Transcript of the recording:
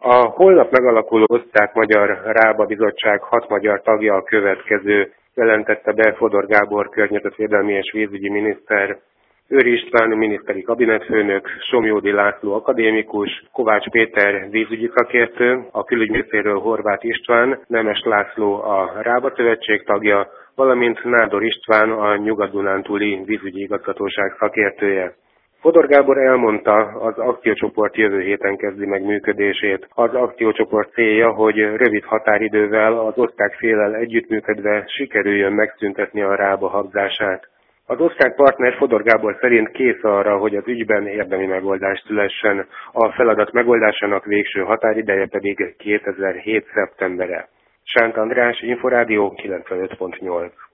A holnap megalakuló osztrák-magyar Rába bizottság 6 magyar tagja a következő, jelentette be Fodor Gábor környezetvédelmi és vízügyi miniszter, Őry István miniszteri kabinetfőnök, Somjódi László akadémikus, Kovács Péter vízügyi szakértő, a külügyminisztériumról Horváth István, Nemes László a Rába szövetség tagja, valamint Nádor István a Nyugat-Dunántúli vízügyi igazgatóság szakértője. Fodor Gábor elmondta, az akciócsoport jövő héten kezdi meg működését. Az akciócsoport célja, hogy rövid határidővel az osztrák féllel együttműködve sikerüljön megszüntetni a Rába habzását. Az osztrák partner Fodor Gábor szerint kész arra, hogy az ügyben érdemi megoldás szülessen, a feladat megoldásának végső határideje pedig 2007. szeptembere. Sánt András, Inforádió 95.8.